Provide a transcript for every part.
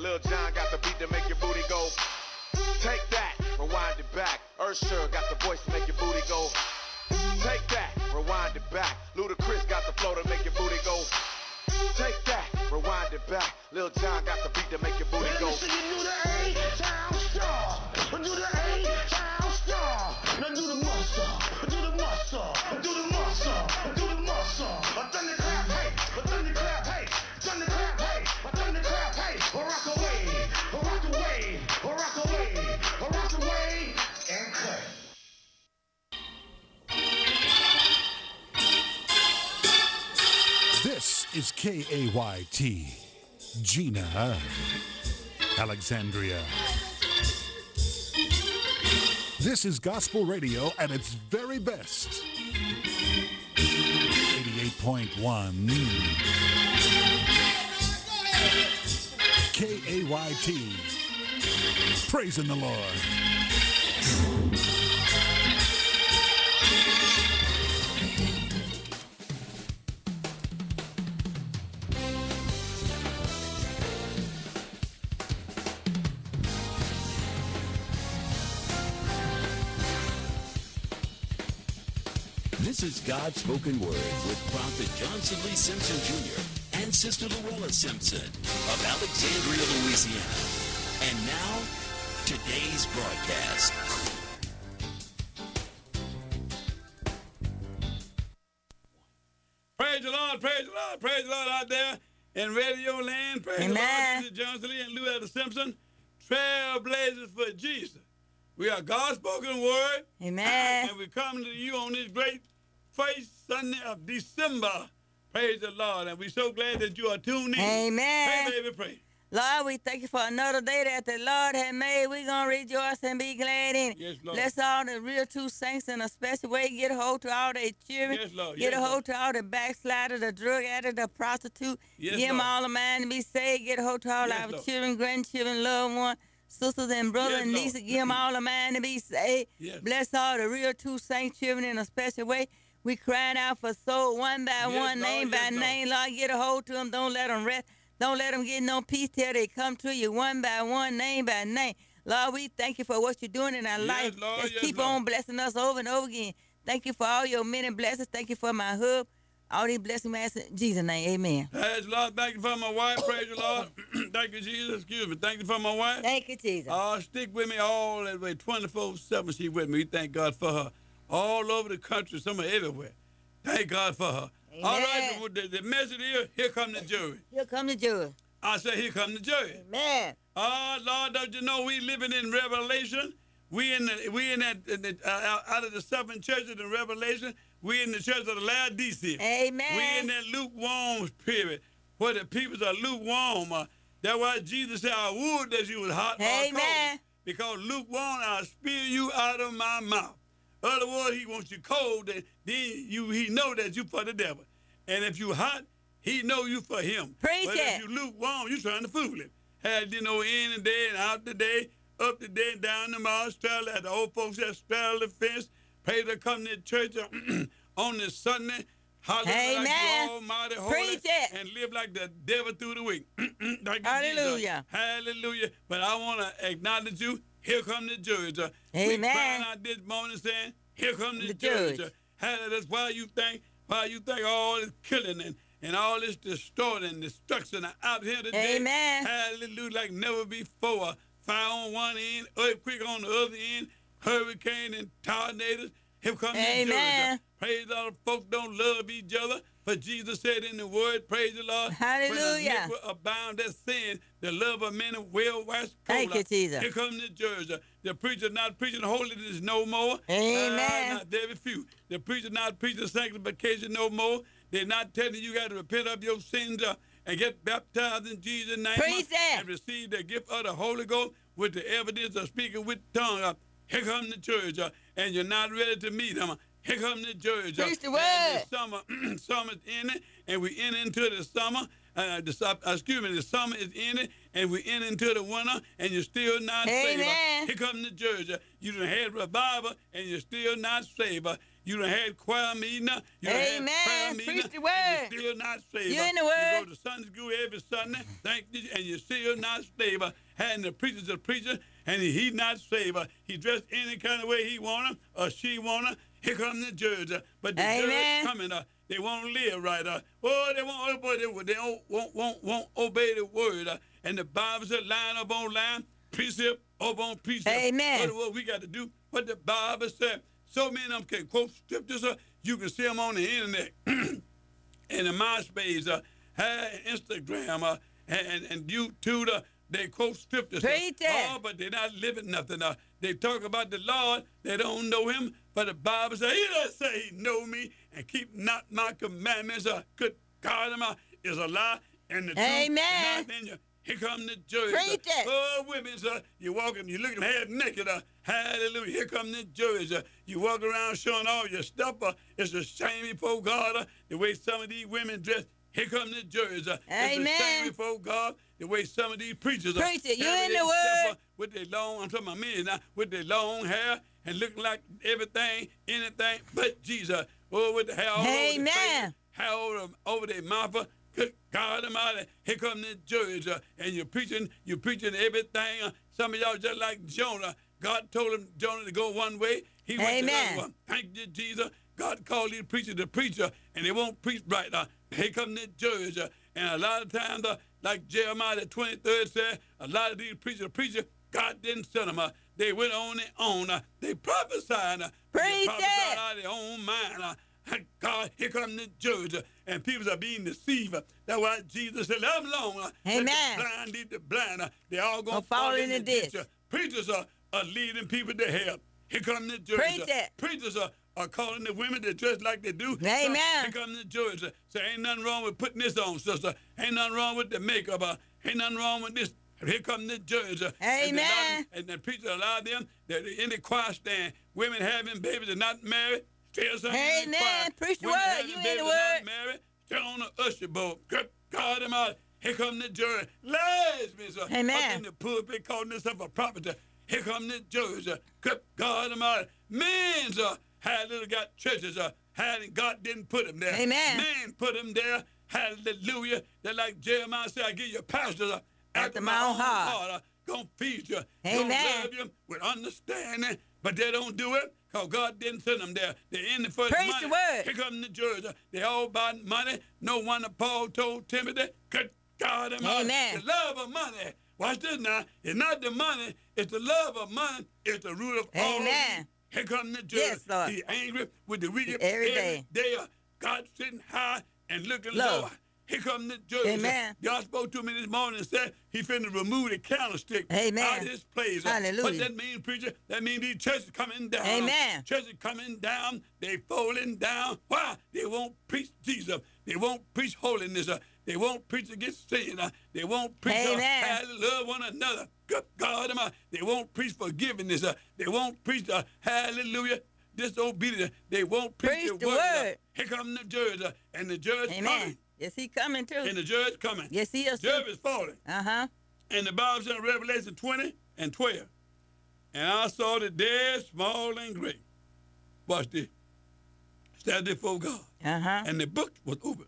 Lil Jon got the beat to make your booty go. Take that, rewind it back. Usher got the voice to make your booty go. Take that, rewind it back. Ludacris got the flow to make your booty go. Take that, rewind it back. Lil Jon got the beat to make your booty go. Do the A-Town star. Do the A-Town star. Now do the muscle. Do the muscle. Do the muscle. Do the muscle. Thunderclap, hey. Thunderclap, hey. Thunderclap, hey. Thunderclap, hey. Rock away. Rock away. Rock away. Rock away. And cut. This is KAYT, Gina, Alexandria. This is gospel radio at its very best. 88.1 KAYT. Praising the Lord. This is God's Spoken Word with Prophet Johnson Lee Simpson Jr. and Sister Luella Simpson of Alexandria, Louisiana. And now, today's broadcast. Praise the Lord, praise the Lord, praise the Lord out there in radio land. Praise the Lord. This is Johnson Lee and Luella Simpson, trailblazers for Jesus. We are God's Spoken Word. Amen. And we're coming to you on this great first Sunday of December. Praise the Lord. And we're so glad that you are tuned in. Amen. Pray, baby, pray. Lord, we thank you for another day that the Lord has made. We're going to rejoice and be glad in it. Yes, Lord. Bless all the real true saints in a special way. Get a hold to all their children. Yes, Lord. Get Yes, a hold Lord. to all the backsliders, the drug addict, the prostitute. Yes, Give them Lord. all a mind to be saved. Get a hold to all Yes, our Lord. children, grandchildren, loved ones, sisters and brothers Yes, and Lord. nieces. Give them all a mind to be saved. Yes. Bless all the real true saints children in a special way. We crying out for soul one by Yes, one, Lord. name by Yes, Lord. name. Lord, get a hold to them. Don't let them rest. Don't let them get no peace till they come to you one by one, name by name. Lord, we thank you for what you're doing in our Yes, life. Lord. Just Yes, keep Lord. on blessing us over and over again. Thank you for all your many blessings. Thank you for my hub. All these blessings, man, in Jesus' name, amen. Praise the Lord. Thank you for my wife. Praise the Lord. Thank you, Jesus. Excuse me. Thank you for my wife. Thank you, Jesus. Stick with me all that way, 24/7. She with me. We thank God for her. All over the country, some are everywhere. Thank God for her. Amen. All right, the message here come the jury. Here come the judge. I say, here come the jury. Amen. Lord, don't you know we living in Revelation? Out of the 7 churches in Revelation, we in the church of the Laodicea. Amen. We in that lukewarm period where the people are lukewarm. That's why Jesus said, I would that you was hot or Amen. cold. Because lukewarm, I'll spew you out of my mouth. In other words, he wants you cold, then he know that you for the devil. And if you hot, he know you for him. Preach but it. if you lukewarm, you trying to fool him. Had in the day and out the day, up the day, down the mile, straddle, as the old folks said, straddle the fence, pray to come to church on this Sunday, holler Amen. like you almighty holy, Preach it. and live like the devil through the week. Like Hallelujah. Jesus. Hallelujah. But I want to acknowledge you. Here come the judge. We Amen. crying out this morning saying, here come the The judge. judge. That's why you think all this killing and all this destroying and destruction are out here today. Amen. Hallelujah, like never before. Fire on one end, earthquake on the other end, hurricane and tornadoes. Here come the Amen. judge. Praise the Lord. Folks don't love each other. But Jesus said in the word, praise the Lord. Hallelujah. When iniquity abound, that sin, the love of men will wax cold. Thank you, Jesus. Here comes the judge. The preacher not preaching holiness no more. Amen. Not very few. The preacher not preaching sanctification no more. They're not telling you got to repent of your sins and get baptized in Jesus' name. Preach it. And receive the gift of the Holy Ghost with the evidence of speaking with tongue. Here comes the church. And you're not ready to meet him. Here comes the judge. Preach the And word. the summer's in it, and we enter into the summer. The summer is in it, and we enter into the winter, and you're still not saved. Amen. Here comes the judge. You done had revival, and you're still not saved. You done had choir meeting. You done had Amen. prayer meeting. Preach the And word. you're still not saved. You in the You word. go to Sunday school every Sunday, thank you, and you're still not saved. Having the preacher's a preacher, and he's not saved. He dressed any kind of way he want him or she want him. Here comes the judge. But the Amen. judge coming. They won't live right. They won't obey the word. And the Bible said line up on line, precept up on precept. Amen. What we got to do, what the Bible said. So many of them can quote scriptures. You can see them on the internet. And the MySpace, Instagram, and YouTube, they quote scriptures. Preach it. Oh, but they're not living nothing. They talk about the Lord. They don't know him. But the Bible says, he doesn't say he know me and keep not my commandments. Good God, is a lie. And the Amen. truth is not in you. Here come the judge. Preach it. Oh, women, you're walking, you're looking half naked. Hallelujah. Here come the judge. You walk around showing all your stuff. It's a shame before God. The way some of these women dress. Here come the judge. It's a Amen. shame before God. The way some of these preachers Preach it. You carry in the themselves, word. with their long, I'm talking about men now, with their long hair and looking like everything, anything but Jesus. Oh, with the hair all over their Amen. face, hair over their mouth. Good God Almighty, here come the judge, and you're preaching everything. Some of y'all just like Jonah. God told him Jonah to go one way. He went the Amen. other one. Thank you, Jesus. God called these preachers the preacher, and they won't preach right. Here come the judge. And a lot of times, like Jeremiah the 23rd said, a lot of these preachers, God didn't send them. They went on their own. They prophesied. Preach They prophesied it. out of their own mind. God, here come the judge, and people are being deceived. That's why Jesus said, let them alone. Amen. Let the blind lead the blind. They're all going Don't to fall in the ditch. ditch. Preachers are leading people to hell. Here come the judge. Preach it. Preachers are calling the women to dress like they do. Amen. Here come the judge. Say, ain't nothing wrong with putting this on, sister. Ain't nothing wrong with the makeup. Ain't nothing wrong with this. Here come the judge. Amen. And the preacher allowed them, they're in the choir stand, women having babies and not married, still singing in the choir. Amen. Preach the Women word. having You in babies the and word. not married, still on the usher board. Good God Almighty. Here come the judge. Lesbians Amen. up in the pulpit calling themselves a prophet. Here come the judge. Good God Almighty. Men's had little got churches. God didn't put them there. Amen. Man put them there. Hallelujah. They're like Jeremiah said, I give you pastors After my own heart. Gonna feed you. Amen. Gonna love you with understanding. But they don't do it because God didn't send them there. They're in it for the Preach money. the word. Here come the judge. They all about money. No wonder Paul told Timothy, good God Almighty, Amen. the love of money. Watch this now. It's not the money. It's the love of money. It's the root of all. Amen. Here come the judge. Yes, Lord. He's angry with the wicked Every day. God sitting high and looking Low. low. Here come the judge. Amen. God spoke to me this morning and said he finna remove the candlestick Amen. out of his place. Hallelujah. What that mean, preacher? That mean these churches coming down. Amen. Churches coming down. They falling down. Why? They won't preach Jesus. They won't preach holiness. They won't preach against sin. They won't preach Amen. how to love one another. Good God Almighty. They won't preach forgiveness. They won't preach hallelujah. Disobedience. They won't preach Preach the word. Here come the judge, and the judge Amen. coming, Yes, he coming too. and the judge coming. Yes, he is. Judge is falling. Uh-huh. And the Bible says in Revelation 20 and 12, and I saw the dead, small and great. Watch this. Stand before God. Uh-huh. And the book was open.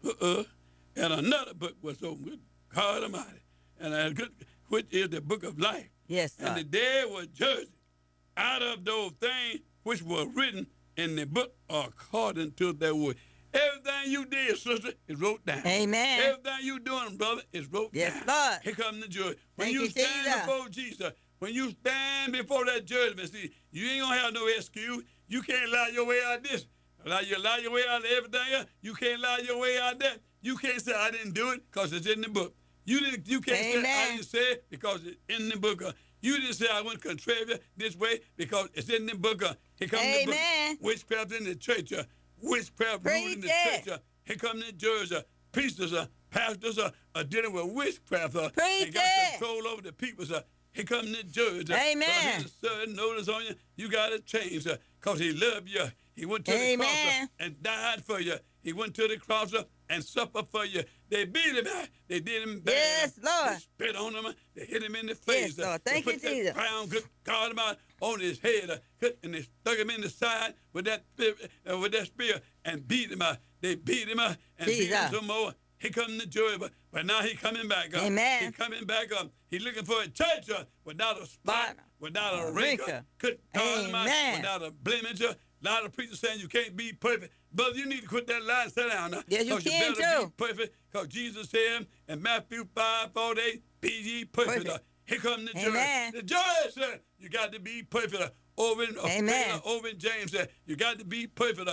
And another book was open. Good God Almighty. And which is the book of life. Yes, And the Lord. dead were judged out of those things which were written in the book according to their word. Everything you did, sister, is wrote down. Amen. Everything you doing, brother, is wrote Yes, down. Lord. Here come the judge. When Thank you you, stand Jesus. before Jesus, when you stand before that judgment, see, you ain't gonna have no excuse. You can't lie your way out of this. Lie your way out of everything else. You can't lie your way out of that. You can't say I didn't do it because it's in the book. You can't say I Amen. didn't say it because it's in the book. You didn't say I went contrary this way because it's in the book. Here comes the book. Amen. Witchcraft in the church. Witchcraft ruling in the Preach church. Here come the judge. Priestess, pastors are dealing with witchcraft. Preach and got it. control over the people. Here come the judge. Amen. So here's a certain notice on you. You got to change because he loved you. He went to the cross Amen. and died for you. He went to the cross and suffered for you. They beat him. They did him bad. Yes, Lord. They spit on him. They hit him in the face. Yes, Lord. They Thank you, put that Jesus. crown, good God, about on his head, and they stuck him in the side with that spear and beat him. They beat him and beat him some more. He come to joy, but now he coming back up. Amen. He coming back up. He looking for a church without a spot, without a wrinkle. Good God, Amen. without a blemish. A lot of preachers saying you can't be perfect. Brother, you need to quit that lie and sit down now. Yes, you can better too. be perfect, because Jesus said in Matthew 5:48, be ye perfect. Perfect. Here come the Amen. judge. The judge said, you got to be perfect. Over in James said, you got to be perfect.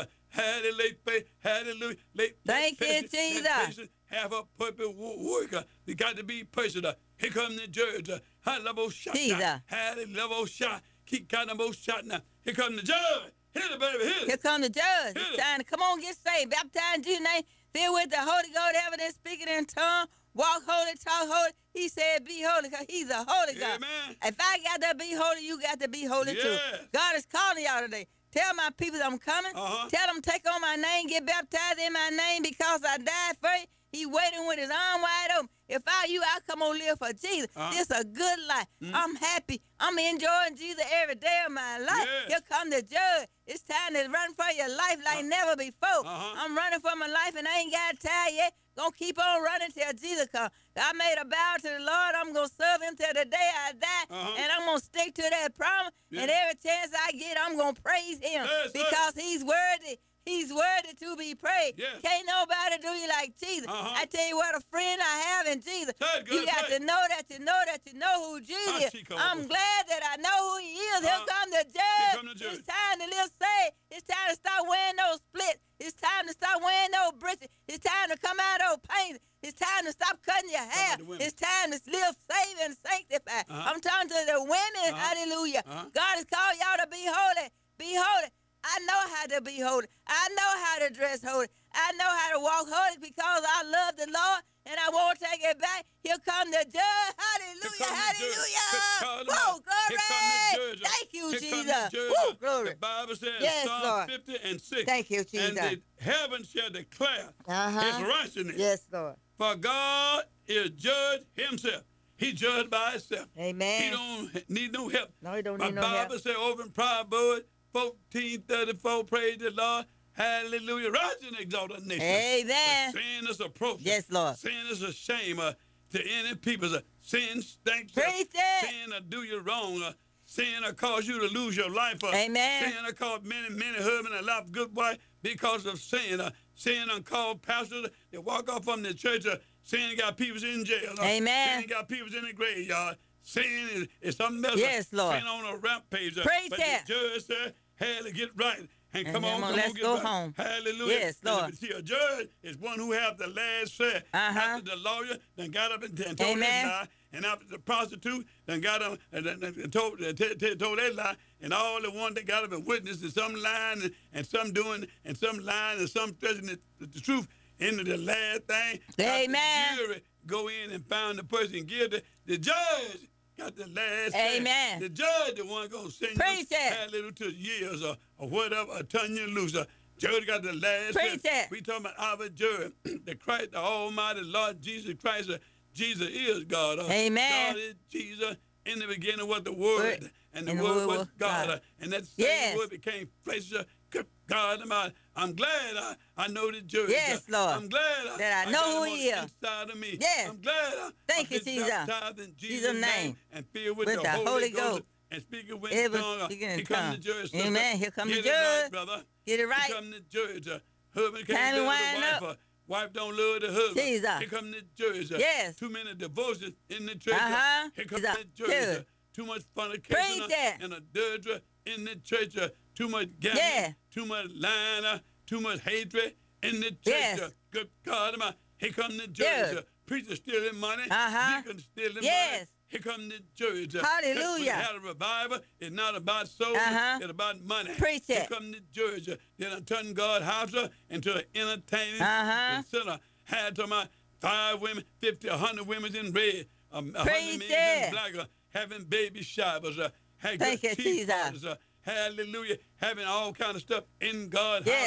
Hallelujah. Thank you, Jesus. Have a perfect worker. You got to be perfect. Here come the judge. Jesus. Hallelujah. Keep counting those shots now. Here come the judge. Hit it, baby. Hit it. Here come the judge. Hit It's it. time to come on, get saved. Baptized in Jesus' name. Filled with the Holy Ghost, evidence, speaking in tongues. Walk holy, talk holy. He said, be holy, because he's a holy God. Amen. If I got to be holy, you got to be holy too. Yes. God is calling y'all today. Tell my people I'm coming. Tell them take on my name, get baptized in my name because I died for you. He waiting with his arm wide open. If I you, I come on live for Jesus. This a good life. I'm happy. I'm enjoying Jesus every day of my life. Yes. Here come the judge. It's time to run for your life like never before. I'm running for my life and I ain't got tired yet. Gonna keep on running till Jesus comes. I made a vow to the Lord. I'm gonna serve him till the day I die. And I'm gonna stick to that promise. And every chance I get, I'm gonna praise him because he's worthy. He's worthy to be praised. Yes. Can't nobody do you like Jesus. I tell you what, a friend I have in Jesus. You got to know that you know that you know who Jesus is. I'm glad that I know who he is. Here come the judge. It's time to live saved. It's time to start wearing those splits. It's time to start wearing those breeches. It's time to come out of those pains. It's time to stop cutting your hair. It's time to live saved and sanctified. I'm talking to the women. Hallelujah. God has called y'all to be holy. Be holy. I know how to be holy. I know how to dress holy. I know how to walk holy because I love the Lord and I won't take it back. Here come the judge. Hallelujah. Hallelujah. Whoa, glory. Thank you, Jesus. Woo, glory. The Bible says Yes, Psalm Lord. 50 and 6. Thank you, Jesus. And the heaven shall declare his righteousness. Yes, Lord. For God is judge himself. He judged by himself. Amen. He don't need no help. No, he don't My need no help. Bible says over in Proverbs 14:34, praise the Lord. Hallelujah. Rise and exalt a nation. Amen. But sin is a approach. Yes, Lord. Sin is a shame to any people. Sin stinks. Preach it. Sin will do you wrong. Sin will cause you to lose your life. Amen. Sin will cause many husbands and a lot of good wife because of sin. Sin will cause pastors that walk off from the church. Sin got people in jail. Amen. Sin got people in the graveyard. Sin is something else. Yes, Lord. Sin on a rampage. Preach but it. the judge said, had to get right. And come then on, let's get go right. home. Hallelujah. Yes, Lord. See, a judge is one who have the last say. After the lawyer then got up and told Amen. that lie, and after the prostitute then got up and told that lie, and all the one that got up and witnessed and some lying and some doing and some lying and some stretching the truth into the last thing. Amen. The jury go in and found the person guilty. The judge got the last Amen. say. The judge the one gonna send Preach you it. hallelujah to years or whatever, or turn you loose. Judge got the last Preach say. it. We talking about our judge, the Christ, the Almighty Lord Jesus Christ. Jesus is God. Amen. God is Jesus. In the beginning was the Word, and the And Word was God. And that same Yes. Word became flesh. Good God, I'm glad I know the judge. Yes, Lord. I'm glad That I know got who him on he the is. inside of me. Yes. I'm glad Thank I you, get Jesus. baptized in Jesus' Jesus' name name. and filled with With the Holy Ghost. Ghost. And speaking with Ever tongue. speaking in Here come the tongue. judge. sister. Amen. Here come the Get it right, judge. brother. Get it right. Here come the judge. Husband Time can't to love wind the up. wife. Wife don't love the husband. Jesus. Here come the judge. Yes. Too many divorces in the church. Here come Jesus. the judge. Good. Too much fornication Preach it. and adultery in the church. Too much gambling. Yeah. Too much lying. Too much hatred in the church. Yes. Good God, here come the judge. Good. Preacher stealing money. Deacon stealing money. Yes. Here come the judge. Hallelujah. When you had a revival, it's not about souls, it's about money. Preach Here it. come the judge. Then I turned God's house into an entertaining center. Had to my 5 women, 50, 100 women in red, 100 men Preach in it. black, having baby showers, had Thank good you, tea Jesus. parties, hallelujah, having all kind of stuff in God's Yes. house.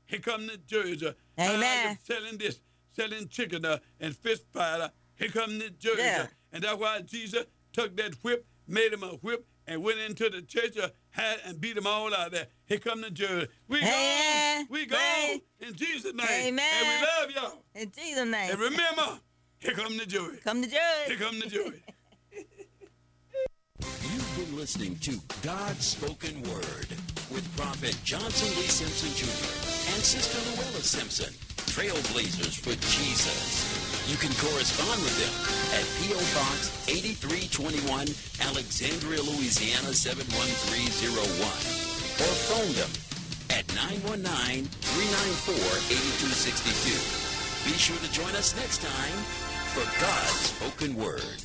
Here come the Jersey. Amen. Selling this, selling chicken and fish fry. Here come the Jersey. Yeah. And that's why Jesus took that whip, made him a whip, and went into the church and beat them all out there. Here come the Jersey. We go in Jesus' name. Amen. And we love y'all. In Jesus' name. And remember, here come the Jersey. Come the Jersey. Here come the Jersey. You've been listening to God's Spoken Word with Prophet Johnson Lee Simpson Jr. and Sister Luella Simpson, trailblazers for Jesus. You can correspond with them at P.O. Box 8321, Alexandria, Louisiana 71301, or phone them at 919-394-8262. Be sure to join us next time for God's Spoken Word.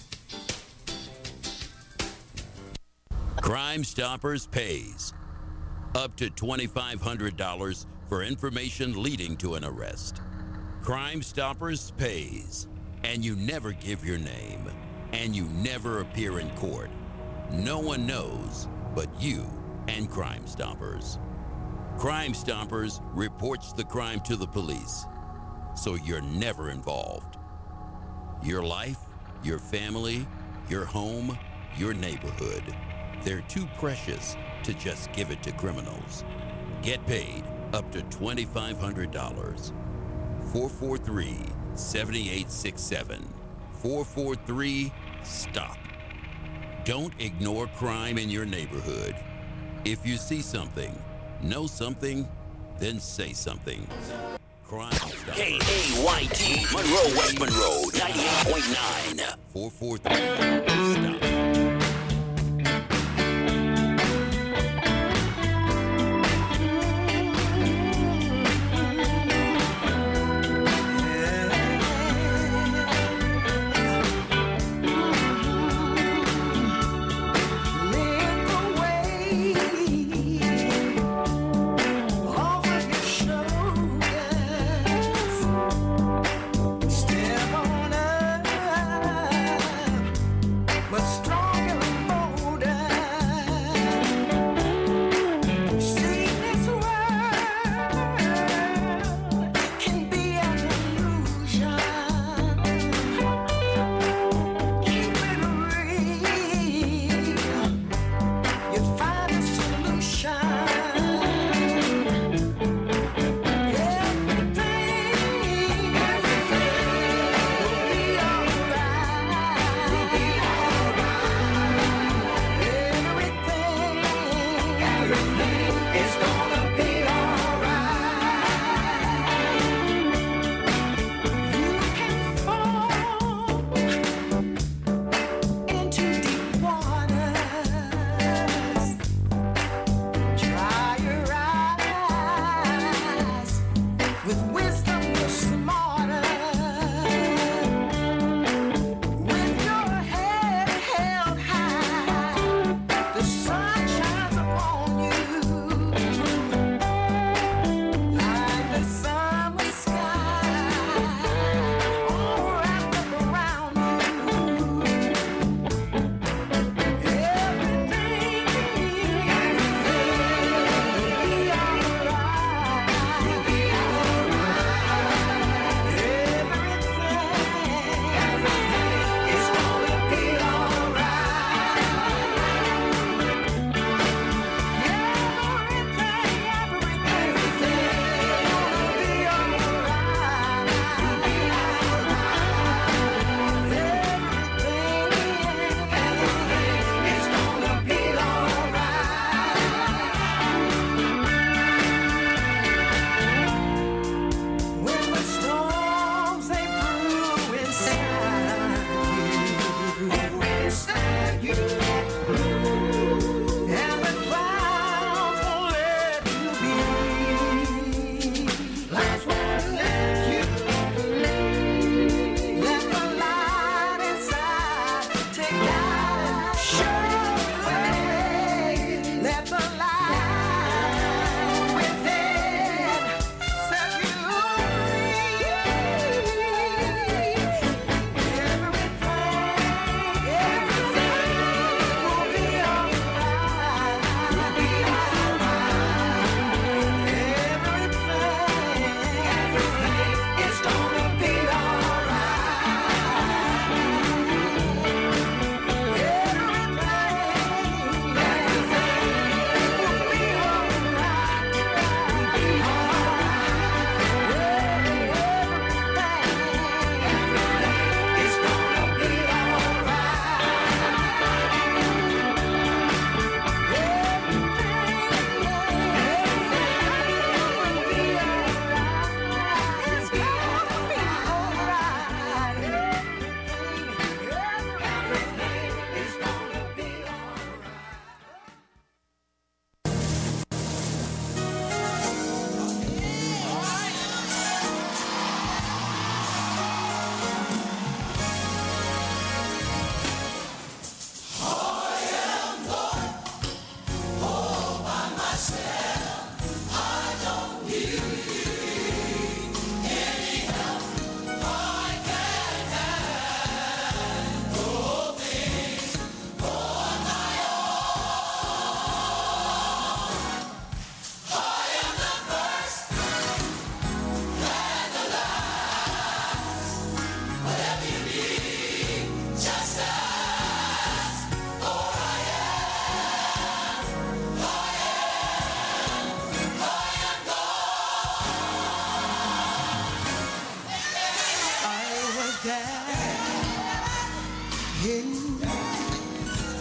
Crime Stoppers pays up to $2,500 for information leading to an arrest. Crime Stoppers pays, and you never give your name, and you never appear in court. No one knows but you and Crime Stoppers. Crime Stoppers reports the crime to the police, so you're never involved. Your life, your family, your home, your neighborhood. They're too precious to just give it to criminals. Get paid up to $2,500. 443-7867. 443-STOP. Don't ignore crime in your neighborhood. If you see something, know something, then say something. Crime Stoppers. KAYT, Monroe, West Monroe, 98.9. 443-STOP. Step on up, but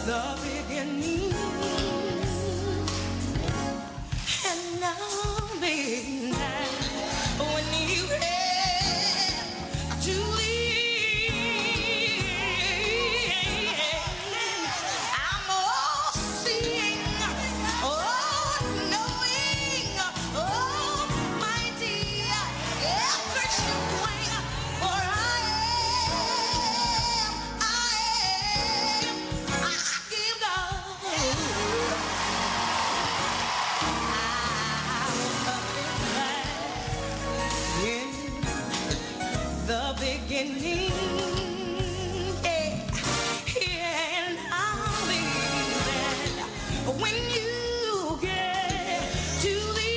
the beginning and now being when you have to leave. I'm all seeing, all knowing, almighty, ever showing, for I give God. The beginning, and I'll leave it when you get to the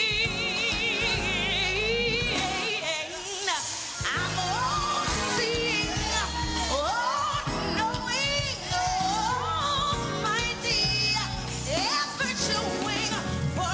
end. I'm all seeing, all knowing, almighty, ever showing, for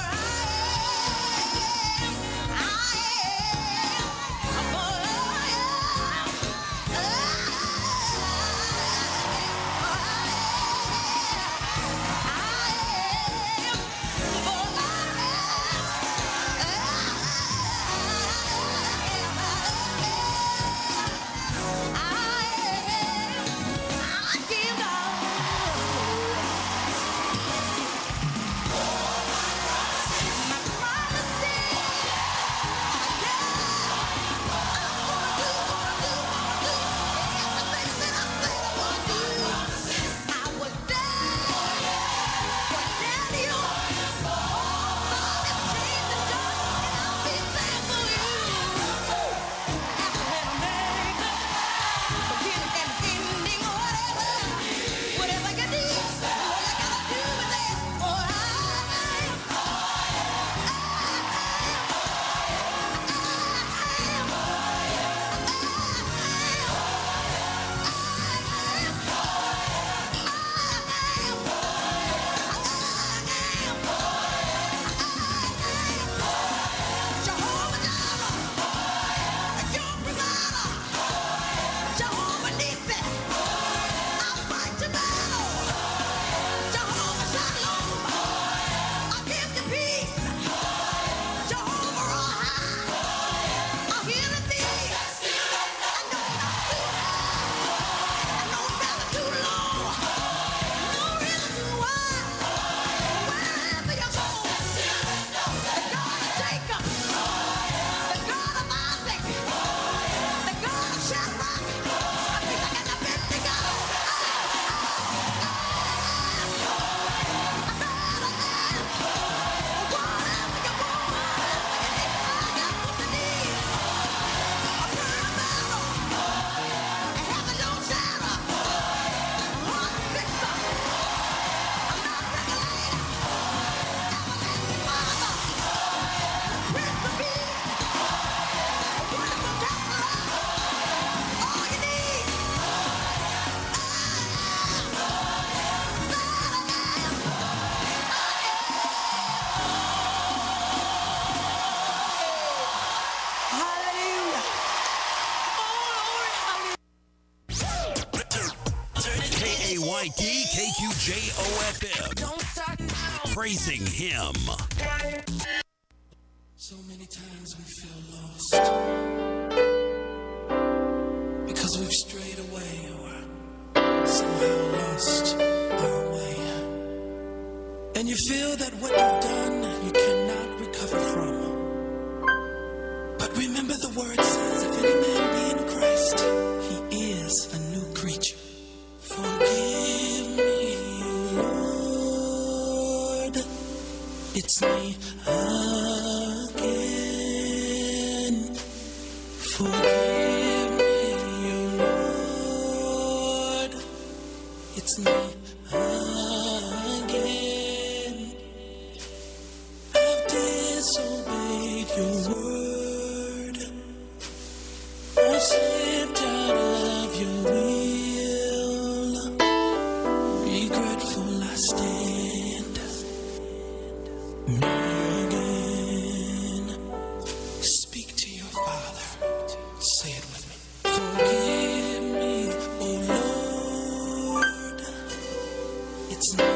KQJOFM. Praising him. So many times we feel lost because we've strayed away or somehow lost our way. And you feel that what you've done you cannot recover from. But remember the word says, if any man be in Christ, he is a new creature. Forgive me, Lord, it's me again. Forgive me, Lord, it's me again. I've disobeyed your word. I've slipped out of your will. Regretful I stand. Me again. Speak to your Father. Say it with me. Forgive me, oh Lord. it's not